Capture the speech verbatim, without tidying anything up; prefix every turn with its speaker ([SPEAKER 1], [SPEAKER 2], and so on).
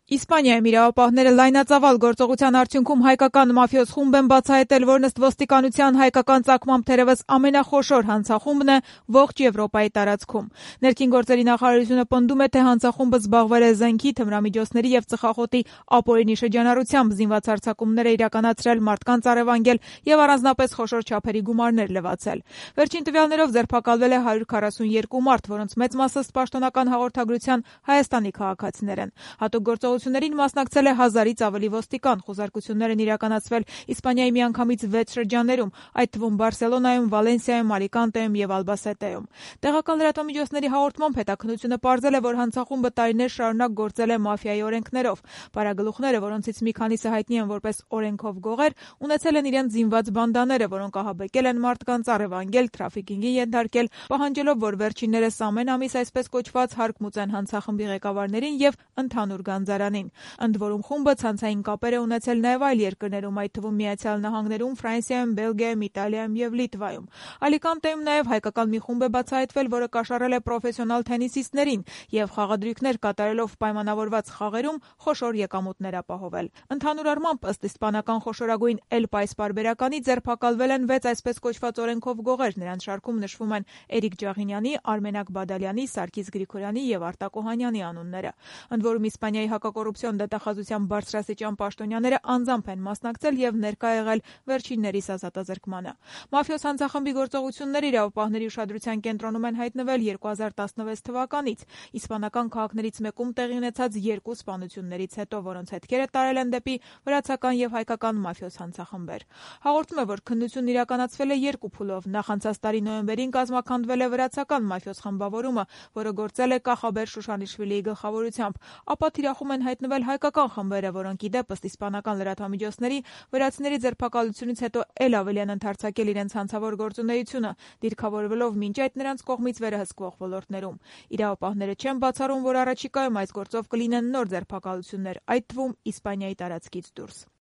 [SPEAKER 1] Իսպանիայում իրավապահները լայնածավալ գործողության արդյունքում հայկական մաֆիոզ խումբ են բացահայտել, որն ըստ ոստիկանության հայկական ծագմամբ թերևս ամենախոշոր հանցախումբն է ողջ Եվրոպայի տարածքում։ Ներքին գործերի նախարարությունը պնդում է, թե հանցախումբը զբաղվել է զենքի, թմրամիջոցների և ծխախոտի ապօրինի շրջանառությամբ, զինված հարձակումներ է իրականացրել, մարդկանց առևանգել և առանձնապես խոշոր չափերի գումարներ լվացել։ Վերջին տվյալներով ձերբակալվել է հարյուր քառասունյոթ մարդ, որոնց մեծ մասը ըստ պաշտոնական հաղորդագրության Հայաստանի քաղաքացիներ են։ Հատուկ գործողություններին մասնակցել է հազարից ավելի ոստիկան, խուզարկություններ են իրականացվել Իսպանիայի միանգամից վեց շրջաններում, այդ թվում Բարսելոնայում, Վալենսիայում, Ալիկանտեում և Ալբասետեում։ Տեղական լրատվամիջոցների հաղորդմամբ հետաքննությունը պարզել է, որ հանցախումբը տարիներ շարունակ գործել է մաֆիայի օրենքներով։ Պարագլուխները, որոնցից մի քանիսը հայտնի են որպես օրենքով գողեր, ունեցել են իրենց զինված բանդաները, որոնք ահաբեկել են մարդկանց, առևանգել, թրաֆիքինգի ենթարկել, պահանջելով, որ վերջիններս ամեն ամիս այսպես կոչված հարկ մուծեն հանցախմբի ղեկավարներին և ընդհանուր գանձարանին։ Ընդ որում խումբը ցանցային կապեր է ունեցել նաև այլ երկրներում, այդ թվում Միացյալ Նահանգներում, Ֆրանսիայում, Բելգիայում, Իտալիայում և Լիտվայում։ Ալիկանտեում նաև հայկական մի խումբ է բացահայտվել, որը կաշառել է պրոֆեսիոնալ թենիսիստներին և խաղադրույքներ կատարելով պայմանավորված խաղերում խոշոր եկամուտներ ապահովել։ Ընդհանուր առմամբ, ըստ իսպանական խոշորագույն Էլ Պայս պարբերականի, ձերբակալվել են վեց այսպես կոչված օրենքով գողեր, նրանց շարքում նշվում են Էրիկ Ջաղինյանի, Արմենակ Բադալյանի, Սարգիս Գրիգորյանի և Արտակ Օհանյանի անունները։ Ընդ որում Իսպանիայի հակակոռուպցիոն դատախազության բարձրաստիճան պաշտոնյաները անձամբ են մասնակցել և ներկա եղել վերջիններիս ազատազրկմանը։ Մաֆիոզ հանցախմբի գործողությունները իրավապահների ուշադրության կենտրոնում են հայտնվել երկու հազար տասնվեց թվականից իսպանական քաղաքներից մեկում տեղի ունեցած երկու սպանություններից հետո, որոնց հետքերը տարել են դեպի վրացական և հայկական մաֆիոզ հանցախմբեր։ Հաղորդում է, որ քննությունն իրականացվել է երկու փուլով։ Նախ անցած տարի նոյեմբերին կազմաքանդվել է վրացական մաֆիոզ խմբավորումը, որը գործել է Կախաբեր Շուշանիշվիլիի գլխավորությամբ, ապա թիրախում են հայտնվել հայկական խմբերը, որոնք ի դեպ ըստ իսպանական լրատվամիջոցների վրացիների ձերբակալությունից հետո էլ ավելի են ընդարձակել իրենց հանցավոր գործունեությունը, դիրքավորվելով մինչ այդ նրանց կողմից վերահսկվող ոլորտներում։ Իրավապահները չեն բացառում, որ առաջիկայում այս գործով կլինեն նոր ձերբակալություններ, այդ թվում Իսպանիայի տարածքից դուրս։